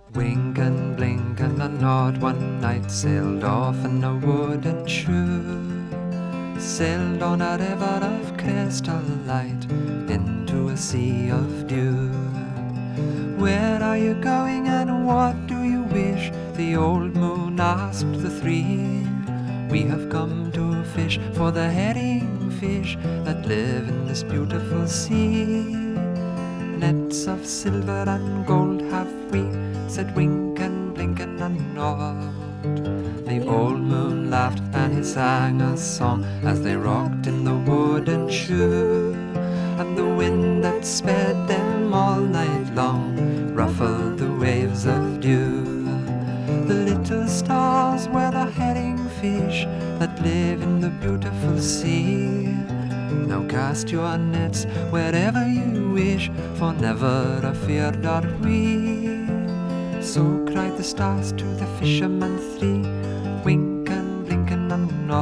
Wink and blink and a nod one night sailed off in a wooden shoe. Sailed on a river of crystal light into a sea of dew. Where are you going and what do you wish? The old moon asked the three. We have come to fish for the herring fish that live in this beautiful sea. Nets of silver and gold have we, said Wink and Blink and a nod. The old moon laughed and he sang a song as they rocked in the wooden shoe. And the wind that sped them all night long ruffled the waves of dew. The little stars were the herring fish that live in the beautiful sea. Now cast your nets wherever you wish, for never a feared are we. So cried the stars to the fishermen three, Wink and Blink and a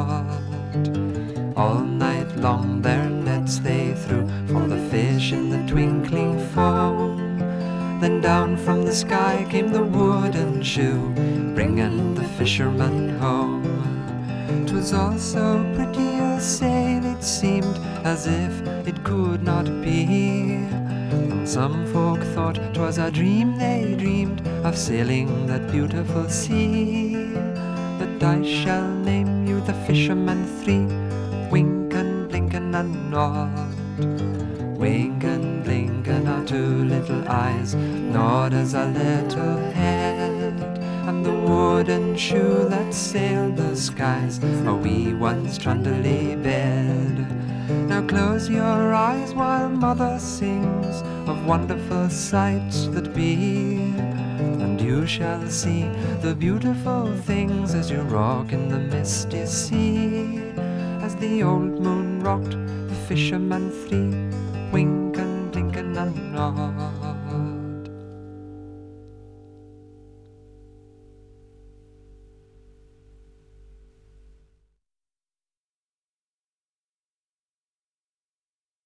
nod. All night long their nets they threw for the fish in the twinkling foam. Then down from the sky came the wooden shoe, bringing the fishermen home. 'Twas all so pretty a sail it seemed, as if it could not be. And some folk thought 'twas a dream they dreamed of sailing that beautiful sea. But I shall name you the fishermen three, Wink and Blink and a nod. Wink and blink and our two little eyes nod as a little head. And the wooden shoe that sailed the skies, a wee one's trundly bed. Now close your eyes while mother sings of wonderful sights that be, and you shall see the beautiful things as you rock in the misty sea. As the old moon rocked the fishermen three, Wink